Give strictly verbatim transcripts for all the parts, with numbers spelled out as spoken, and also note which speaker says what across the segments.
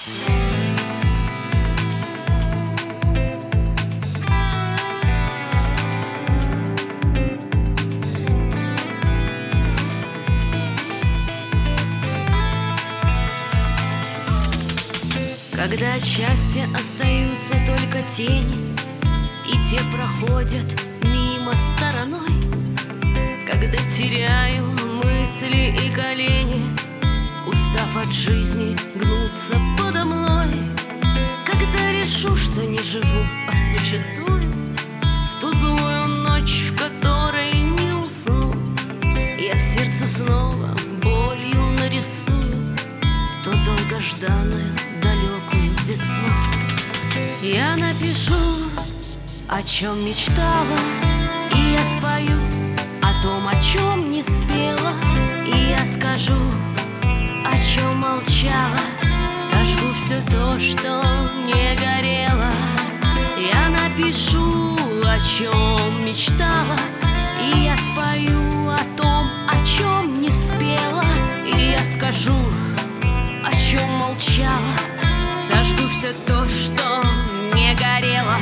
Speaker 1: Когда от счастья остаются только тени, и те проходят мимо стороной, когда теряю мысли и колени, устав от жизни гнуться подо мной, когда решу, что не живу, а существую, в ту злую ночь, в которой не усну, я в сердце снова болью нарисую то долгожданную далекую весну. Я напишу, о чем мечтала, и я спою о том, о чем не спела, и я скажу, о чем молчала, сожгу все то, что не горело. Я напишу, о чем мечтала, и я спою о том, о чем не спела, и я скажу, о чем молчала, сожгу все то, что не горело.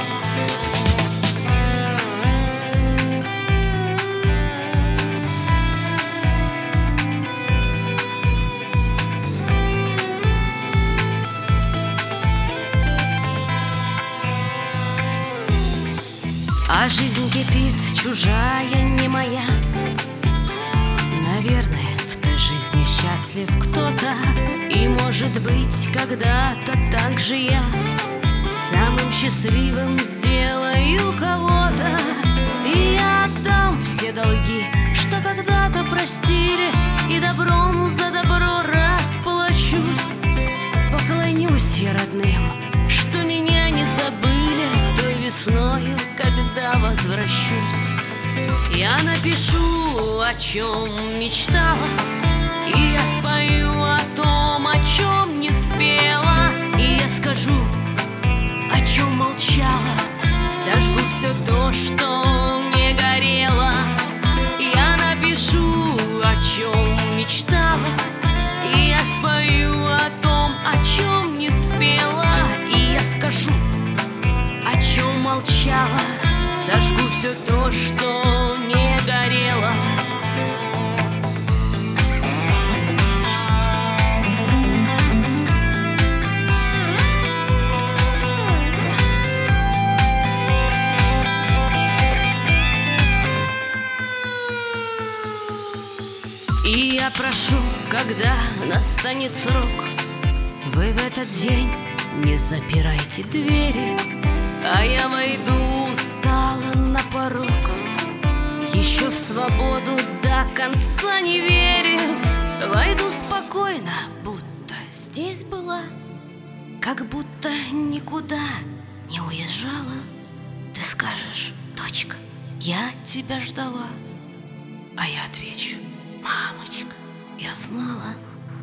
Speaker 1: А жизнь кипит, чужая, не моя. Наверное, в той жизни счастлив кто-то, и, может быть, когда-то так же я самым счастливым сделаю кого-то. И я отдам все долги, что когда-то простили, и добром за добро расплачусь. Поклонюсь я родным, что меня не забыли той весною, когда возвращусь. Я напишу, о чем мечтала, и я спою о том, о чем не спела, и я скажу, о чем молчала, сожгу все то, что не горело. Я напишу, о чем мечтала, и я спою о том, о чем не спела, и я скажу, о чем молчала, сожгу все то, что не горело. И я прошу, когда настанет срок, вы в этот день не запирайте двери, а я войду устало на порог, еще в свободу до конца не верив. Войду спокойно, будто здесь была, как будто никуда не уезжала. Ты скажешь: точка, я тебя ждала. А я отвечу: мамочка, я знала.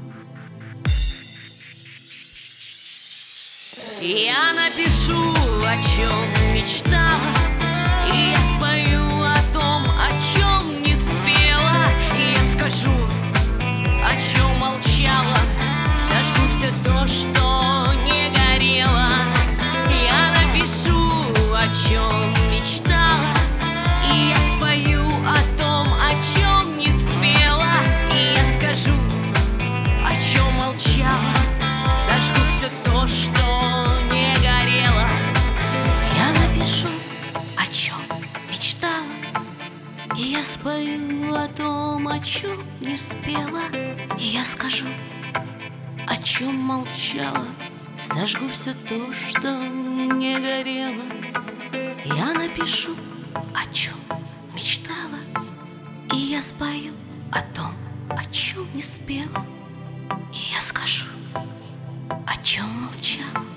Speaker 1: Я напишу, о чем мечтала, и я спою о том, о чем не спела, и я скажу, о чем молчала, сожгу все то, что не горело. Я напишу, о чем мечтала, и я спою о том, о чем не спела, и я скажу, о чем молчала, сожгу все то, что не горело. Я напишу, о чем мечтала, и я спою о том, о чем не спела, и я скажу, о чем молчала, сожгу все то, что не горело. Я напишу, о чем мечтала, и я спою о том, о чем не спела, и я скажу, о чем молчала,